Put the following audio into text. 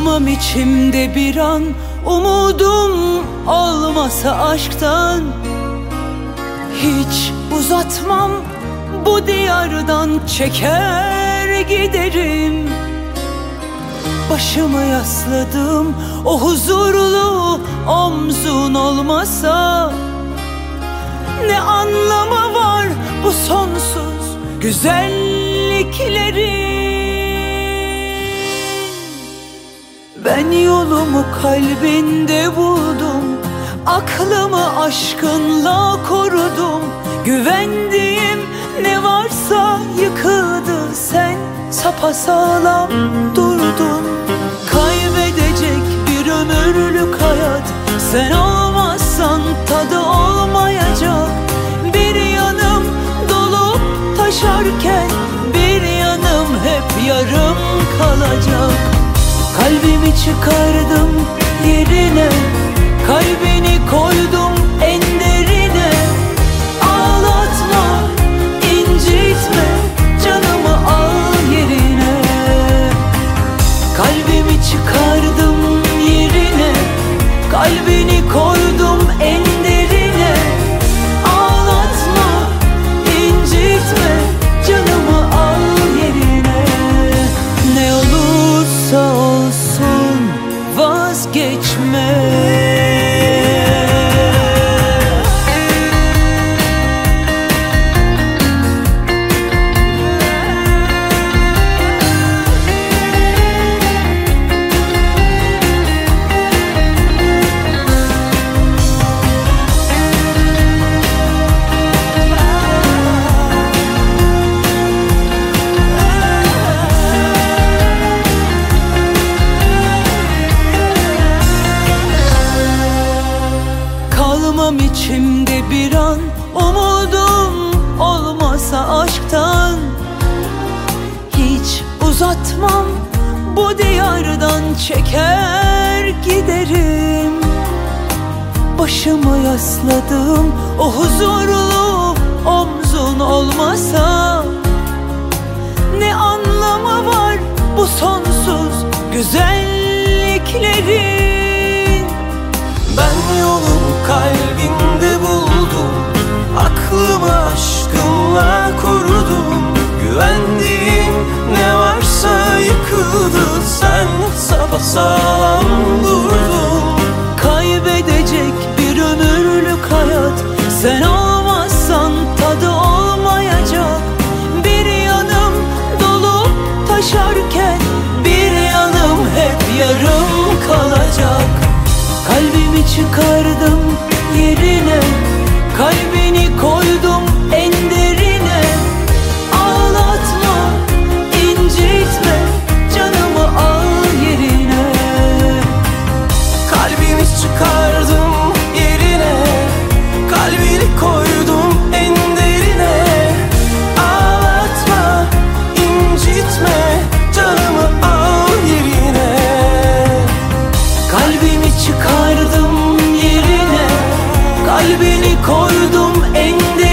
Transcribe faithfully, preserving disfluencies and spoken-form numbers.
Kalmam içimde bir an, umudum olmasa aşktan. Hiç uzatmam, bu diyardan çeker giderim. Başımı yasladım, o huzurlu omzun olmasa. Ne anlamı var bu sonsuz güzelliklerin? Ben yolumu kalbinde buldum, aklımı aşkınla korudum. Güvendiğim ne varsa yıkıldı, sen sapasağlam durdun. Kaybedecek bir ömürlük hayat, sen olmazsan tadı olmayacak. Bir yanım dolup taşarken, bir yanım hep yarım kalacak. Kalbimi çıkardım yerine, kalbini koydum en derine. Ağlatma, incitme, canımı al yerine. Kalbimi çıkardım yerine, kalbini koydum en derine. Ağlatma, incitme, canımı al yerine. Ne olursa olsun vazgeçme. Kalmam içimde bir an, umudum olmasa aşktan. Hiç uzatmam, bu diyardan çeker giderim. Başımı yasladım, o huzurlu omzun olmasa. Ne anlamı var bu sonsuz güzelliklerin? Ben yolumu kalbinde buldum, aklımı aşkınla korudum. Güvendiğim ne varsa yıkıldı, sen sapasağlam durdun. Kaybedecek bir ömürlük hayat, sen olmazsan tadı olmayacak. Bir yanım dolup taşarken, bir yanım hep yarım kalacak. Kalbimi çıkardım yerine, kalbini koydum en derine. Ağlatma, incitme, canımı al yerine. Kalbimi çıkardım yerine, kalbini koydum en derine. Ağlatma, incitme, canımı al yerine. Kalbimi çıkardım yerine, kalbini koydum en derine.